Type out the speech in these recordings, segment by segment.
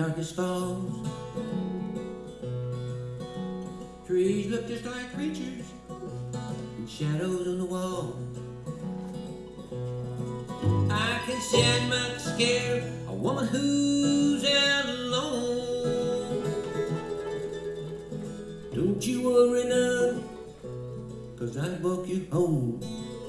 darkest falls. Trees look just like creatures and shadows on the wall. I can see I might scare a woman who's out alone. Don't you worry none, 'cause I'll walk you home.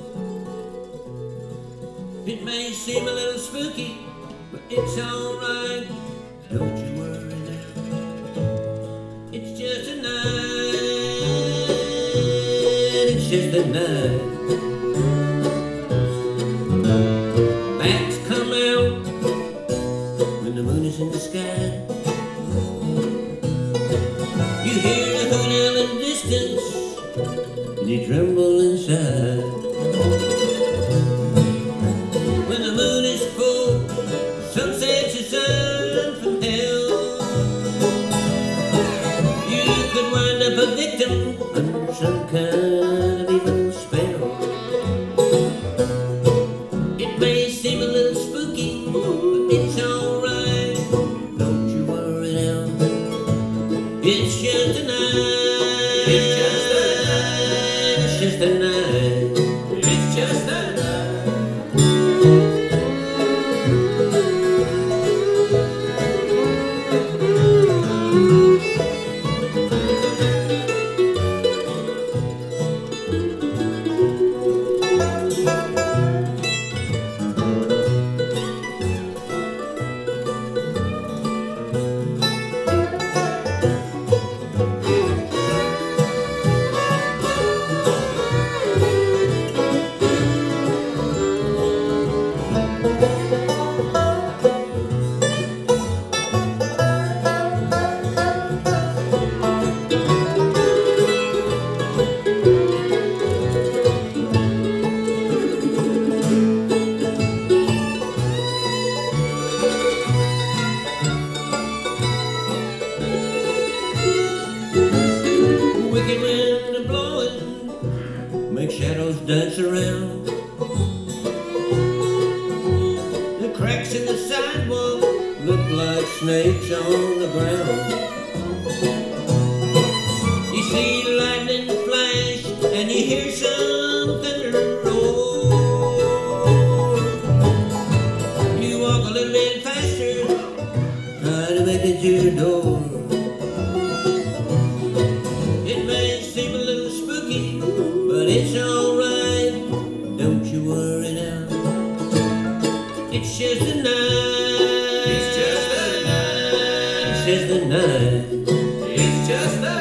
It may seem a little spooky, but it's alright. Don't you worry now, it's just a night. It's just a night. Bats come out when the moon is in the sky. You hear a hoot owl in the distance, and you tremble inside. When the moon is full, sunset's a sign from hell. You could wind up a victim under some kind of evil spell. It may seem a little spooky, but it's alright. Don't you worry now, it's just a night. It's just a night. It's just a night. It's just a night. Wicked wind a blowing, make shadows dance around. The cracks in the sidewalk look like snakes on the ground. You see lightning flash and you hear some thunder roar. You walk a little bit faster, try to make it to the door. But it's alright, don't you worry now. It's just a night. It's just a night. It's just a night. It's just a night.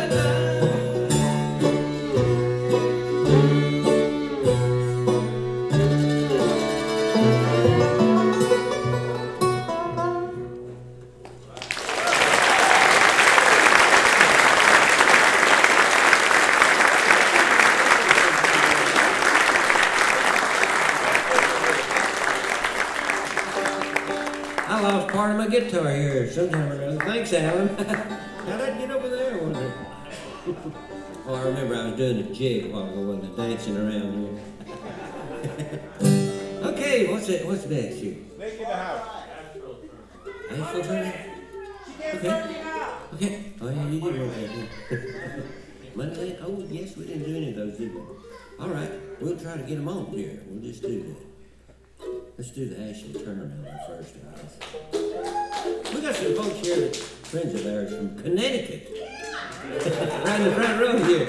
I lost part of my guitar here sometime or another. Thanks, Alan. How'd I get over there, wasn't it? Oh, I remember I was doing a jig a while ago, wasn't I? Dancing around here. Okay, what's next here? Make it a house. Asheville turn? Okay. Okay. Oh, yeah, you did work that, didn't you? Monday? Oh, yes, we didn't do any of those, did we? All right, we'll try to get them on here. We'll just do that. Let's do the Asheville turnaround first, I guess. We got some folks here, that friends of ours from Connecticut. Right in the front row here.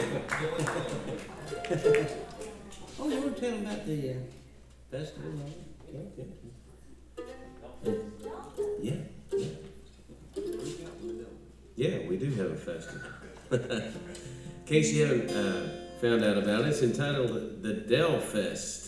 Oh, you want to tell them about the festival? Yeah. Yeah, we do have a festival. In case you haven't found out about it, it's entitled the Dell Fest.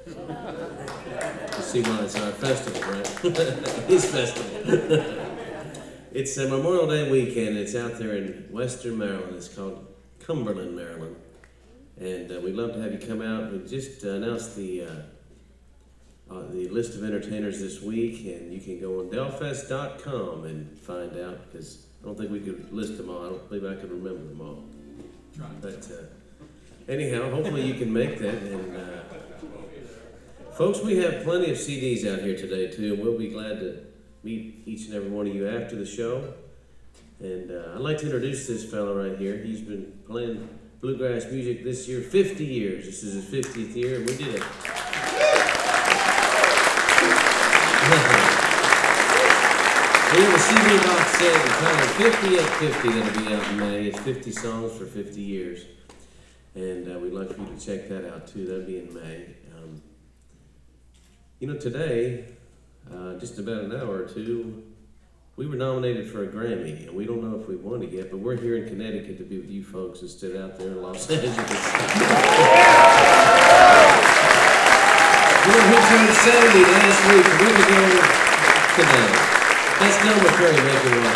You see why it's our festival, right? His festival. It's a Memorial Day weekend. It's out there in Western Maryland. It's called Cumberland, Maryland. And we'd love to have you come out. We just announced the list of entertainers this week, and you can go on delfest.com and find out, because I don't think we could list them all. I don't believe I could remember them all. But anyhow, hopefully you can make that. And folks, we have plenty of CDs out here today too, and we'll be glad to meet each and every one of you after the show. And I'd like to introduce this fella right here. He's been playing bluegrass music this year, 50 years. This is his 50th year, and we did it. We have a CD box set entitled 50 at 50 that'll be out in May. It's 50 songs for 50 years. And we'd like for you to check that out too. That'll be in May. Today, just about an hour or two, we were nominated for a Grammy, and we don't know if we've won it yet, but we're here in Connecticut to be with you folks instead out there in Los Angeles. We were here on Saturday last week, and we're going today. That's Del McCurry making one.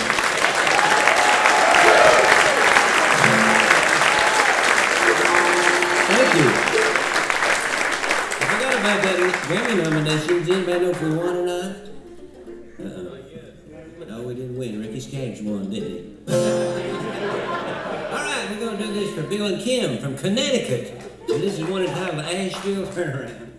Thank you. I forgot about that Grammy nomination. Does anybody know if we won or not? No, we didn't win. Ricky Skaggs won, didn't he? All right, we're going to do this for Bill and Kim from Connecticut. And this is one entitled Asheville Turnaround.